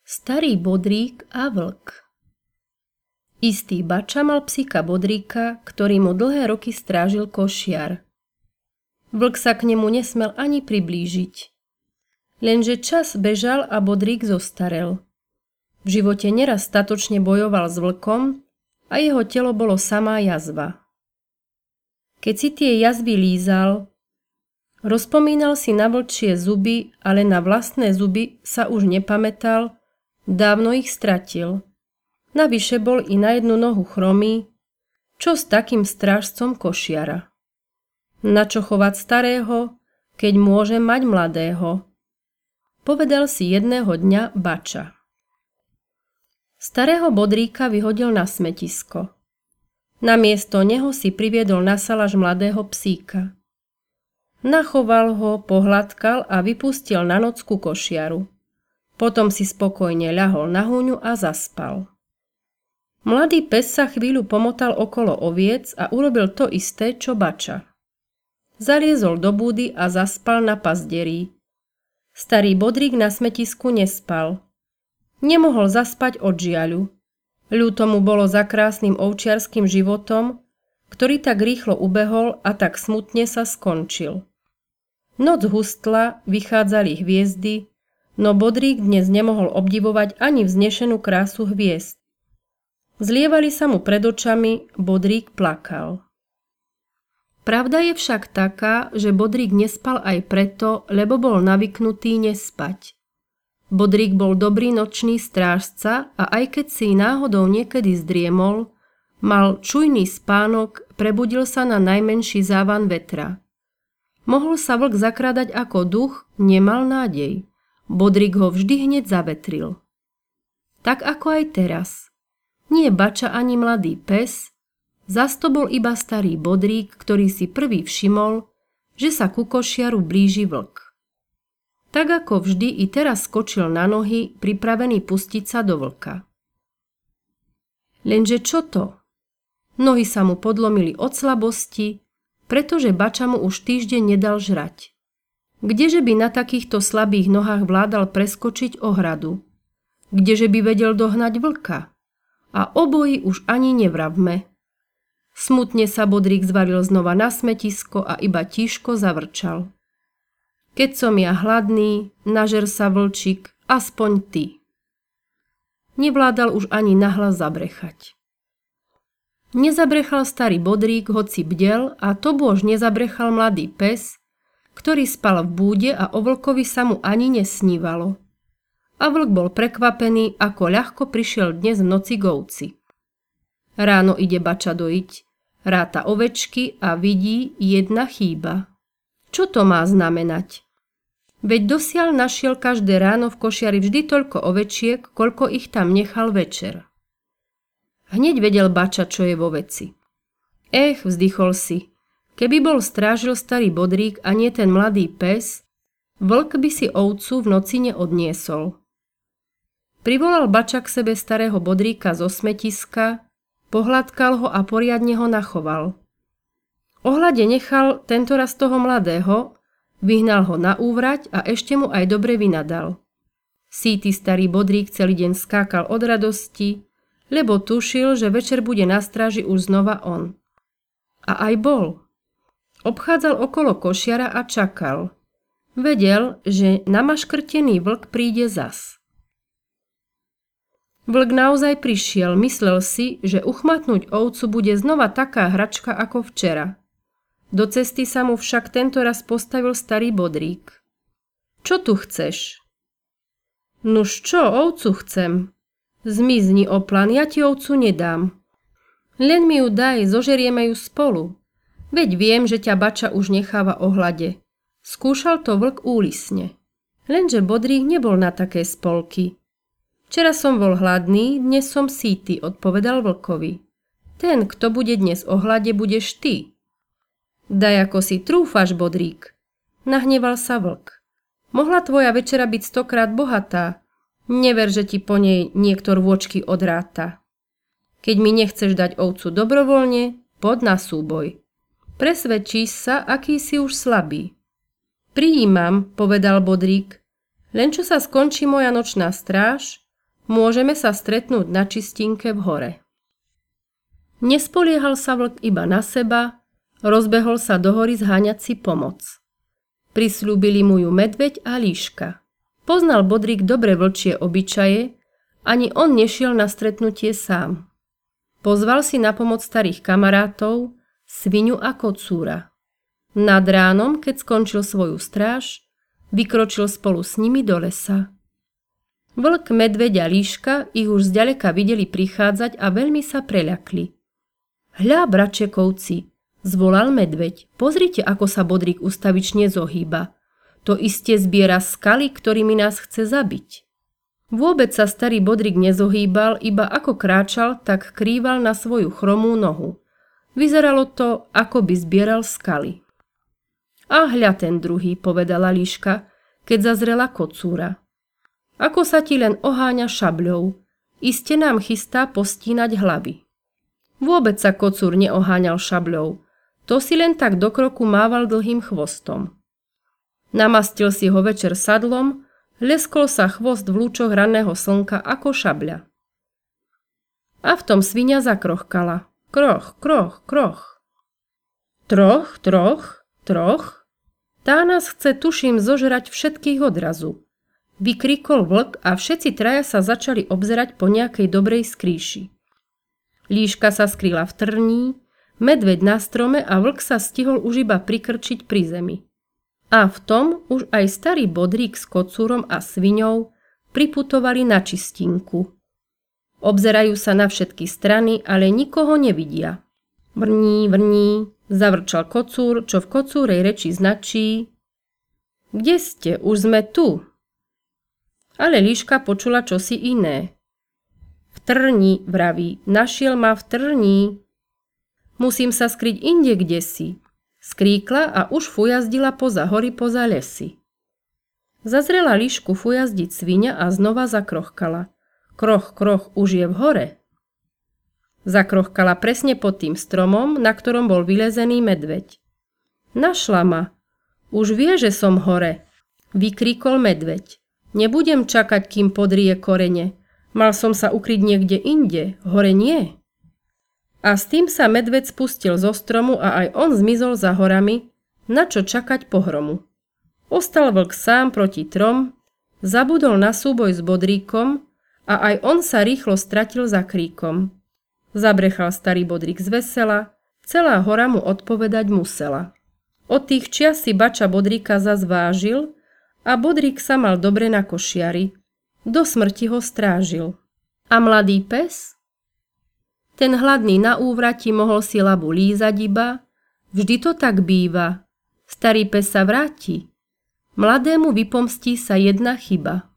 Starý Bodrík a vlk. Istý Bača mal psíka Bodríka, ktorý mu dlhé roky strážil košiar. Vlk sa k nemu nesmel ani priblížiť. Lenže čas bežal a Bodrík zostarel. V živote neraz statočne bojoval s vlkom a jeho telo bolo samá jazva. Keď si tie jazvy lízal, rozpomínal si na vlčie zuby, ale na vlastné zuby sa už nepamätal, dávno ich stratil. Navyše bol i na jednu nohu chromý, čo s takým strážcom košiara. Načo chovať starého, keď môže mať mladého? Povedal si jedného dňa Bača. Starého Bodríka vyhodil na smetisko. Namiesto neho si priviedol na saláž mladého psíka. Nachoval ho, pohladkal a vypustil na noc ku košiaru. Potom si spokojne ľahol na húňu a zaspal. Mladý pes sa chvíľu pomotal okolo oviec a urobil to isté, čo Bača. Zaliezol do búdy a zaspal na pazderí. Starý Bodrík na smetisku nespal. Nemohol zaspať od žiaľu. Ľúto mu bolo za krásnym ovčiarským životom, ktorý tak rýchlo ubehol a tak smutne sa skončil. Noc hustla, vychádzali hviezdy, no Bodrík dnes nemohol obdivovať ani vznešenú krásu hviezd. Zlievali sa mu pred očami, Bodrík plakal. Pravda je však taká, že Bodrík nespal aj preto, lebo bol navyknutý nespať. Bodrík bol dobrý nočný strážca a aj keď si náhodou niekedy zdriemol, mal čujný spánok, prebudil sa na najmenší závan vetra. Mohol sa vlk zakrádať ako duch, nemal nádej. Bodrík ho vždy hneď zavetril. Tak ako aj teraz. Nie Bača ani mladý pes, zas to bol iba starý Bodrík, ktorý si prvý všimol, že sa ku košiaru blíži vlk. Tak ako vždy i teraz skočil na nohy, pripravený pustiť sa do vlka. Lenže čo to? Nohy sa mu podlomili od slabosti, pretože Bača mu už týždeň nedal žrať. Kdeže by na takýchto slabých nohách vládal preskočiť ohradu? Kdeže by vedel dohnať vlka? A oboji už ani nevravme. Smutne sa Bodrík zvalil znova na smetisko a iba tížko zavrčal. Keď som ja hladný, nažer sa vlčík, aspoň ty. Nevládal už ani nahlas zabrechať. Nezabrechal starý Bodrík, hoci bdel, a to bôž nezabrechal mladý pes, ktorý spal v búde a o vlkovi sa mu ani nesnívalo. A vlk bol prekvapený, ako ľahko prišiel dnes v noci k ovci. Ráno ide Bača dojiť, ráta ovečky a vidí, jedna chýba. Čo to má znamenať? Veď dosiaľ našiel každé ráno v košiari vždy toľko ovečiek, koľko ich tam nechal večer. Hneď vedel Bača, čo je vo veci. Vzdychol si, keby bol strážil starý Bodrík a nie ten mladý pes, vlk by si ovcu v noci neodniesol. Privolal Bača k sebe starého Bodríka zo smetiska, pohladkal ho a poriadne ho nachoval. Ohľade nechal tentoraz toho mladého, vyhnal ho na úvrať a ešte mu aj dobre vynadal. Sýty starý Bodrík celý deň skákal od radosti, lebo tušil, že večer bude na stráži už znova on. A aj bol. Obchádzal okolo košiara a čakal. Vedel, že namaškrtený vlk príde zas. Vlk naozaj prišiel, myslel si, že uchmatnúť ovcu bude znova taká hračka ako včera. Do cesty sa mu však tentoraz postavil starý Bodrík. Čo tu chceš? Nuž čo, ovcu chcem. Zmizni, oplan, ja ti ovcu nedám. Len mi ju daj, zožerieme ju spolu. Veď viem, že ťa Bača už necháva ohľade. Skúšal to vlk úlisne. Lenže Bodrík nebol na také spolky. Včera som bol hladný, dnes som sýty, odpovedal vlkovi. Ten, kto bude dnes ohľade, budeš ty. Daj, ako si trúfaš, Bodrík. Nahneval sa vlk. Mohla tvoja večera byť 100-krát bohatá. Never, že ti po nej niekto rôčky odráta. Keď mi nechceš dať ovcu dobrovoľne, poď na súboj. Presvedčíš sa, aký si už slabý. Prijímam, povedal Bodrík. Len čo sa skončí moja nočná stráž, Môžeme sa stretnúť na čistinke v hore. Nespoliehal sa vlk iba na seba, rozbehol sa do hory zháňať si pomoc. Prisľúbili mu ju medveď a líška. Poznal Bodrík dobre vlčie obyčaje, ani on nešiel na stretnutie sám. Pozval si na pomoc starých kamarátov, sviňu a kocúra. Nad ránom, keď skončil svoju stráž, vykročil spolu s nimi do lesa. Vlk, medveď a líška ich už zďaleka videli prichádzať a veľmi sa preľakli. Hľa, bračekovci, zvolal medveď, pozrite, ako sa Bodrík ustavične zohýba. To iste zbiera skaly, ktorými nás chce zabiť. Vôbec sa starý Bodrík nezohýbal, iba ako kráčal, tak krýval na svoju chromú nohu. Vyzeralo to, ako by zbieral skaly. A hľa ten druhý, povedala líška, keď zazrela kocúra. Ako sa ti len oháňa šabľou, iste nám chystá postínať hlavy. Vôbec sa kocúr neoháňal šabľou, to si len tak do kroku mával dlhým chvostom. Namastil si ho večer sadlom, leskol sa chvost v lúčoch ranného slnka ako šabľa. A v tom sviňa zakrochkala. Kroch, kroch, kroch. Troch, troch, troch. Tá nás chce, tuším, zožrať všetkých odrazu. Vykrikol vlk a všetci traja sa začali obzerať po nejakej dobrej skrýši. Líška sa skrýla v trní, medveď na strome a vlk sa stihol už iba prikrčiť pri zemi. A v tom už aj starý Bodrík s kocúrom a sviňou priputovali na čistinku. Obzerajú sa na všetky strany, ale nikoho nevidia. Vrní, vrní, zavrčal kocúr, čo v kocúrej reči značí: Kde ste? Už sme tu. Ale líška počula čosi iné. V trni, vraví, našiel ma v trni. Musím sa skryť inde kdesi. Skríkla a už fujazdila poza hory, poza lesy. Zazrela líšku fujazdiť sviňa a znova zakrochkala. Kroch, kroch, už je v hore. Zakrochkala presne pod tým stromom, na ktorom bol vylezený medveď. Našla ma. Už vie, že som hore, vykríkol medveď. Nebudem čakať, kým podrie korene. Mal som sa ukryť niekde inde, hore nie. A s tým sa medveď spustil zo stromu a aj on zmizol za horami, na čo čakať pohromu. Ostal vlk sám proti trom, zabudol na súboj s Bodríkom a aj on sa rýchlo stratil za kríkom. Zabrechal starý Bodrík zvesela, celá hora mu odpovedať musela. Od tých čias si bača Bodríka zas vážil a Bodrík sa mal dobre na košiari. Do smrti ho strážil. A mladý pes? Ten hladný na úvrati mohol si labu lízať iba. Vždy to tak býva. Starý pes sa vráti. Mladému vypomstí sa jedna chyba.